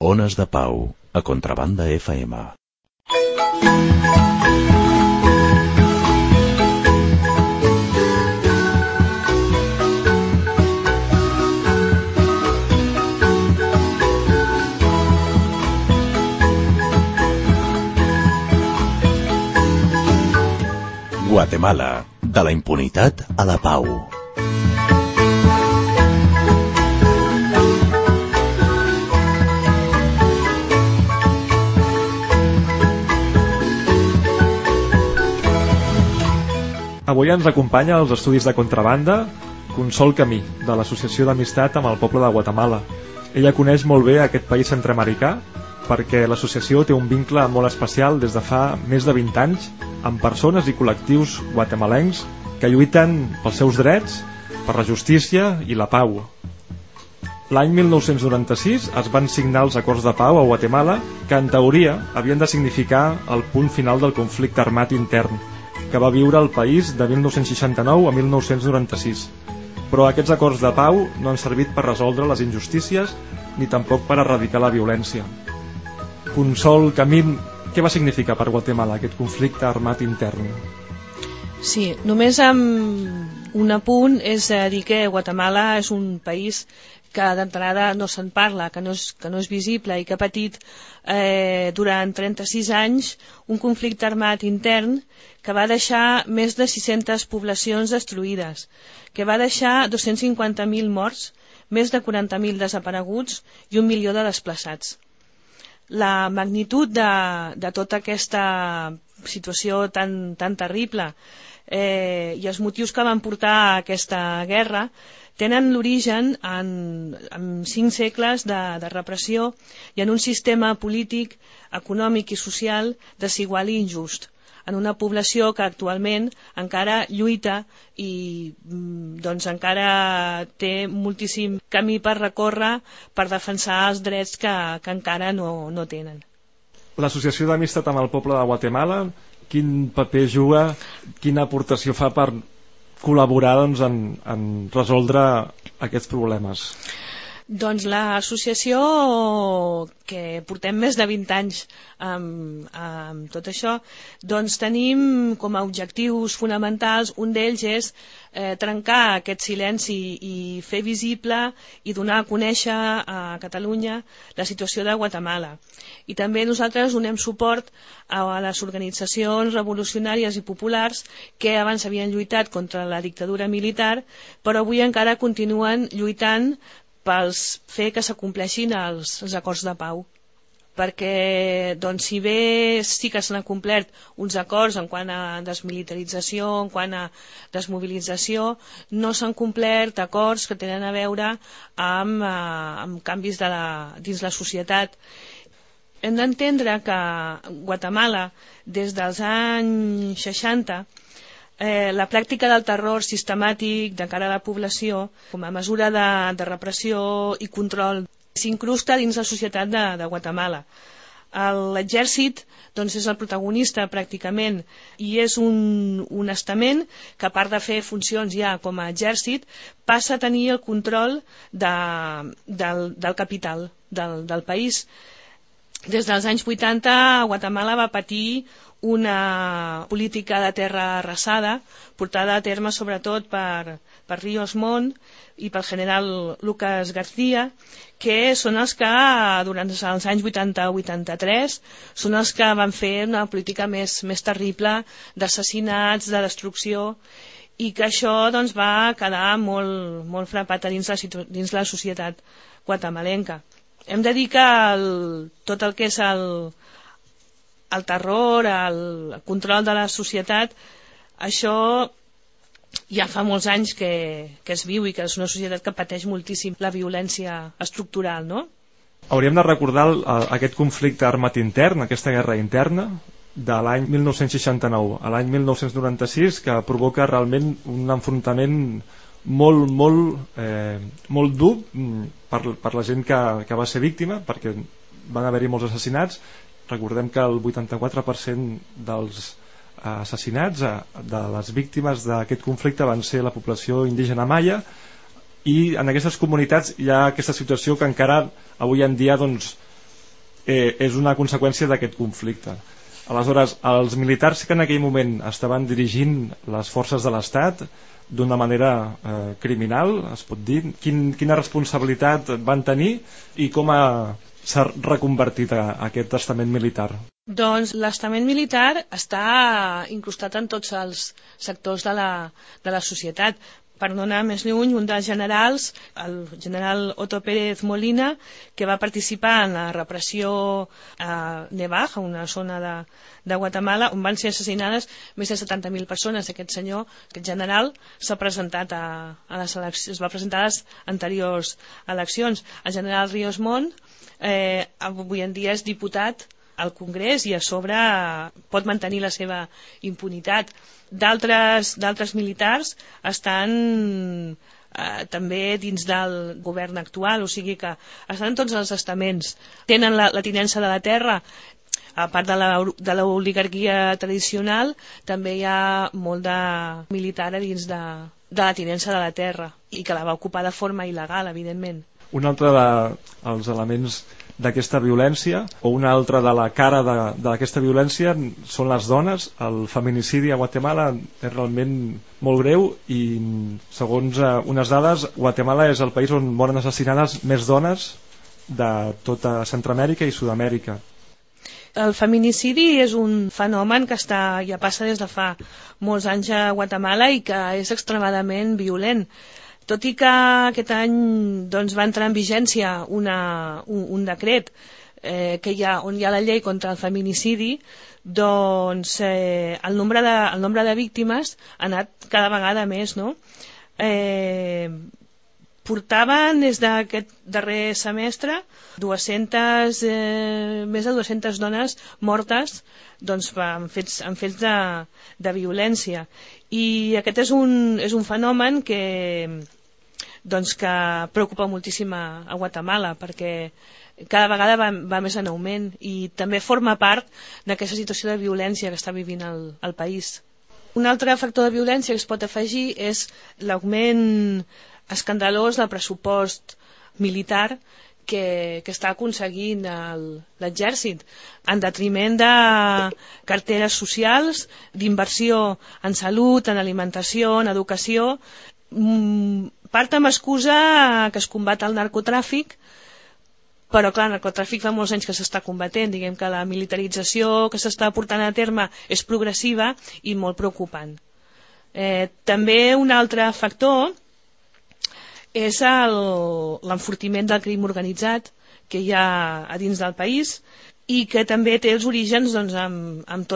Ones de Pau, a Contrabanda FM. Guatemala, de la impunitat a la pau. Avui ens acompanya als estudis de Contrabanda Consol Camí, de l'Associació d'Amistat amb el Poble de Guatemala. Ella coneix molt bé aquest país centreamericà perquè l'associació té un vincle molt especial des de fa més de 20 anys amb persones i col·lectius guatemalencs que lluiten pels seus drets, per la justícia i la pau. L'any 1996 es van signar els acords de pau a Guatemala que en teoria havien de significar el punt final del conflicte armat intern que va viure el país de 1969 a 1996. Però aquests acords de pau no han servit per resoldre les injustícies ni tampoc per erradicar la violència. Consol Camí, què va significar per Guatemala aquest conflicte armat intern? Sí, només amb un apunt és dir que Guatemala és un país que d'entrada no se'n parla, que no és visible i que ha patit durant 36 anys un conflicte armat intern que va deixar més de 600 poblacions destruïdes, que va deixar 250.000 morts, més de 40.000 desapareguts i 1 milió de desplaçats. La magnitud de tota aquesta situació tan terrible i els motius que van portar a aquesta guerra tenen l'origen en 5 segles de repressió i en un sistema polític, econòmic i social desigual i injust, en una població que actualment encara lluita i doncs encara té moltíssim camí per recórrer per defensar els drets que encara no tenen. L'Associació d'Amistat amb el Poble de Guatemala, quin paper juga, quina aportació fa per col·laborar en resoldre aquests problemes? Doncs l'associació, que portem més de 20 anys amb tot això, doncs tenim com a objectius fonamentals, un d'ells és trencar aquest silenci i fer visible i donar a conèixer a Catalunya la situació de Guatemala. I també nosaltres donem suport a les organitzacions revolucionàries i populars que abans havien lluitat contra la dictadura militar, però avui encara continuen lluitant per fer que s'acompleixin els acords de pau. Perquè doncs, si bé sí que s'han complert uns acords en quant a desmilitarització, en quant a desmobilització, no s'han complert acords que tenen a veure amb canvis dins la societat. Hem d'entendre que Guatemala, des dels anys 60, la pràctica del terror sistemàtic de cara a la població com a mesura de repressió i control s'incrusta dins la societat de Guatemala. L'exèrcit doncs, és el protagonista pràcticament i és un estament que a part de fer funcions ja com a exèrcit passa a tenir el control del capital del país. Des dels anys 80 Guatemala va patir una política de terra arrasada portada a terme sobretot per Ríos Montt i pel general Lucas García, que són els que durant els anys 80-83 són els que van fer una política més terrible d'assassinats, de destrucció, i que això doncs, va quedar molt frapat dins la societat guatemalenca. Hem de dir que tot el que és el terror, el control de la societat, això ja fa molts anys que es viu i que és una societat que pateix moltíssim la violència estructural, no? Hauríem de recordar aquest conflicte armat intern, aquesta guerra interna, de l'any 1969 a l'any 1996, que provoca realment un enfrontament molt dur per la gent que va ser víctima, perquè van haver-hi molts assassinats. Recordem que el 84% dels assassinats de les víctimes d'aquest conflicte van ser la població indígena maia, i en aquestes comunitats hi ha aquesta situació que encara avui en dia doncs, és una conseqüència d'aquest conflicte. Aleshores, els militars que en aquell moment estaven dirigint les forces de l'Estat d'una manera criminal, es pot dir, quina responsabilitat van tenir i com s'ha reconvertit aquest estament militar? Doncs l'estament militar està incrustat en tots els sectors de la societat. Per no anar més lluny, un dels generals, el general Otto Pérez Molina, que va participar en la repressió a Nevaj, a una zona de Guatemala, on van ser assassinades més de 70.000 persones. Aquest senyor, aquest general, s'ha presentat a les eleccions, es va presentar a les anteriors eleccions. El general Ríos Montt avui en dia és diputat al Congrés i a sobre pot mantenir la seva impunitat. D'altres militars estan també dins del govern actual, o sigui que estan en tots els estaments. Tenen la tinença de la terra, a part de l'oligarquia tradicional, també hi ha molt de militar a dins de la tinença de la terra i que la va ocupar de forma il·legal, evidentment. Un altre dels elements d'aquesta violència, o una altra de la cara d'aquesta violència, són les dones. El feminicidi a Guatemala és realment molt greu i, segons unes dades, Guatemala és el país on moren assassinades més dones de tota Centroamèrica i Sud-amèrica. El feminicidi és un fenomen que ja passa des de fa molts anys a Guatemala i que és extremadament violent. Tot i que aquest any va entrar en vigència un decret on hi ha la llei contra el feminicidi, el nombre de víctimes ha anat cada vegada més, no? Portaven des d'aquest darrer semestre més de 200 dones mortes en fets de violència, i aquest és un fenomen que preocupa moltíssim a Guatemala, perquè cada vegada va més en augment i també forma part d'aquesta situació de violència que està vivint el país. Un altre factor de violència que es pot afegir és l'augment escandalós del pressupost militar que està aconseguint l'exèrcit, en detriment de carteres socials, d'inversió en salut, en alimentació, en educació, part amb excusa que es combat el narcotràfic, però clar, el narcotràfic fa molts anys que s'està combatent. Diguem que la militarització que s'està portant a terme és progressiva i molt preocupant. També un altre factor és l'enfortiment del crim organitzat que hi ha a dins del país i que també té els orígens amb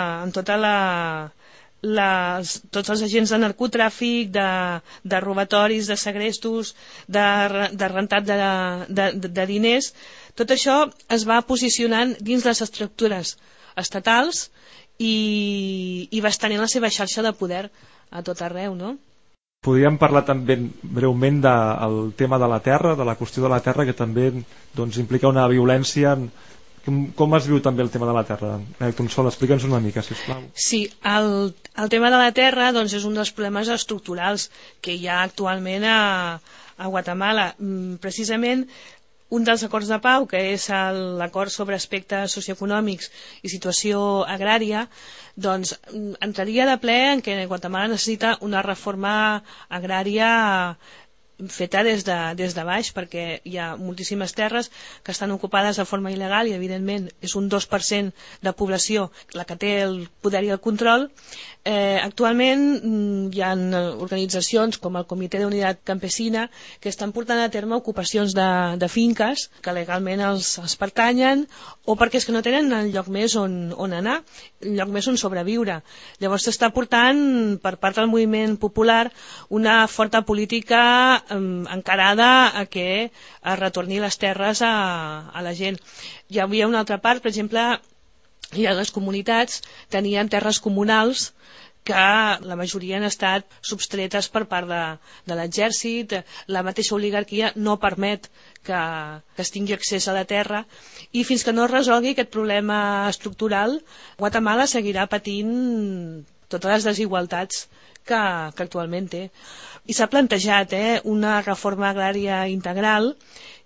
tots els agents de narcotràfic, de robatoris, de segrestos, de rentat de diners. Tot això es va posicionant dins les estructures estatals i va estenent la seva xarxa de poder a tot arreu, no? Podríem parlar també breument del tema de la terra, de la qüestió de la terra, que també implica una violència. Com es viu també el tema de la terra? Consol, explica'ns una mica, sisplau. Sí, el tema de la terra és un dels problemes estructurals que hi ha actualment a Guatemala. Precisament un dels acords de pau, que és l'acord sobre aspectes socioeconòmics i situació agrària, entraria de ple en què Guatemala necessita una reforma agrària feta des de baix, perquè hi ha moltíssimes terres que estan ocupades de forma il·legal i evidentment és un 2% de població la que té el poder i el control. Actualment hi ha organitzacions com el Comitè de Unitat Campesina que estan portant a terme ocupacions de finques que legalment els pertanyen, o perquè és que no tenen lloc més on anar, lloc més on sobreviure. Llavors s'està portant per part del moviment popular una forta política encarada a que es retorni les terres a la gent. Hi havia una altra part, per exemple, les comunitats tenien terres comunals que la majoria han estat substretes per part de l'exèrcit. La mateixa oligarquia no permet que es tingui accés a la terra, i fins que no es resolgui aquest problema estructural, Guatemala seguirà patint totes les desigualtats que actualment té. I s'ha plantejat una reforma agrària integral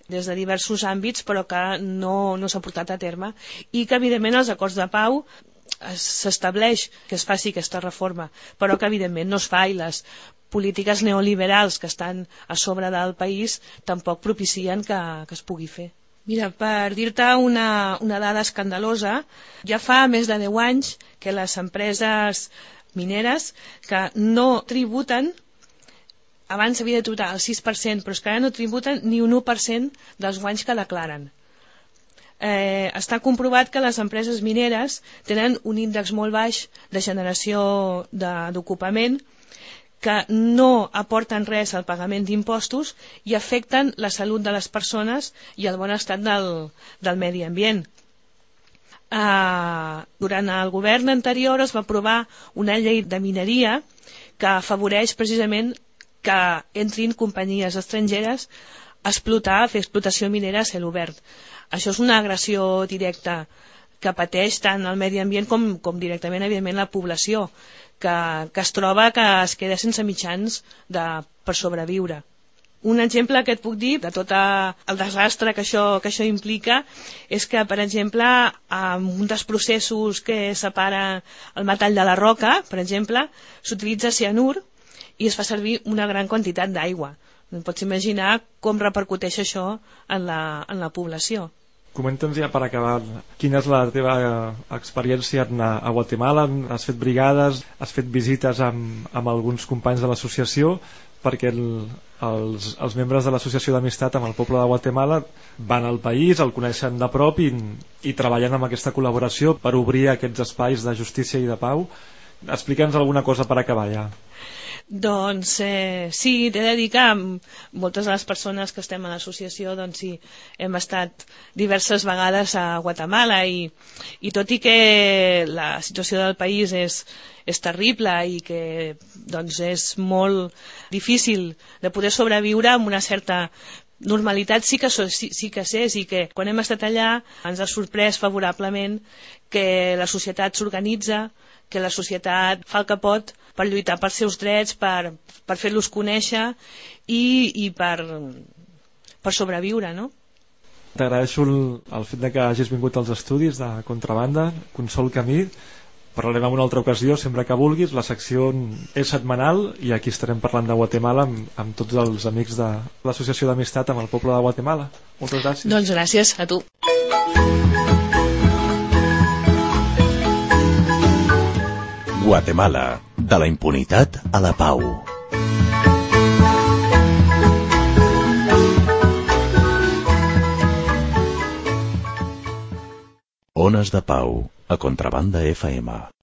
des de diversos àmbits, però que no s'ha portat a terme, i que evidentment els acords de pau s'estableix que es faci aquesta reforma, però que evidentment no es fa, i les polítiques neoliberals que estan a sobre del país tampoc propicien que es pugui fer. Mira, per dir-te una dada escandalosa, ja fa més de 10 anys que les empreses mineres que no tributen, abans havia de tributar el 6%, però és que ara no tributen ni un 1% dels guanys que declaren. Està comprovat que les empreses mineres tenen un índex molt baix de generació d'ocupament, que no aporten res al pagament d'impostos i afecten la salut de les persones i el bon estat del medi ambient. Durant el govern anterior es va aprovar una llei de mineria que afavoreix precisament que entrin companyies estrangeres a fer explotació minera a cel obert. Això és una agressió directa que pateix tant el medi ambient com directament, evidentment, la població, que es troba que es queda sense mitjans per sobreviure. Un exemple que et puc dir de tot el desastre que això implica és que, per exemple, en un dels processos que separa el metall de la roca, per exemple, s'utilitza cianur i es fa servir una gran quantitat d'aigua. Pots imaginar com repercuteix això en la població. Comenta'ns ja per acabar, quina és la teva experiència a Guatemala? Has fet brigades, has fet visites amb alguns companys de l'associació, perquè els membres de l'associació d'amistat amb el poble de Guatemala van al país, el coneixen de prop i treballen amb aquesta col·laboració per obrir aquests espais de justícia i de pau. Explica'ns alguna cosa per acabar ja. Doncs sí, t'he de dir que moltes de les persones que estem a l'associació doncs sí, hem estat diverses vegades a Guatemala i tot i que la situació del país és terrible i que doncs és molt difícil de poder sobreviure amb una certa normalitat, sí que és, i que quan hem estat allà ens ha sorprès favorablement que la societat s'organitza, que la societat fa el que pot per lluitar pels seus drets, per fer-los conèixer i per sobreviure, no? T'agraeixo el fet que hagis vingut als estudis de Contrabanda, Consol Camí. Parlarem en una altra ocasió, sempre que vulguis. La secció és setmanal i aquí estarem parlant de Guatemala amb tots els amics de l'Associació d'Amistat amb el poble de Guatemala. Moltes gràcies. Doncs gràcies a tu. Guatemala, de la impunitat a la pau. Ones de Pau, a Contrabanda FM.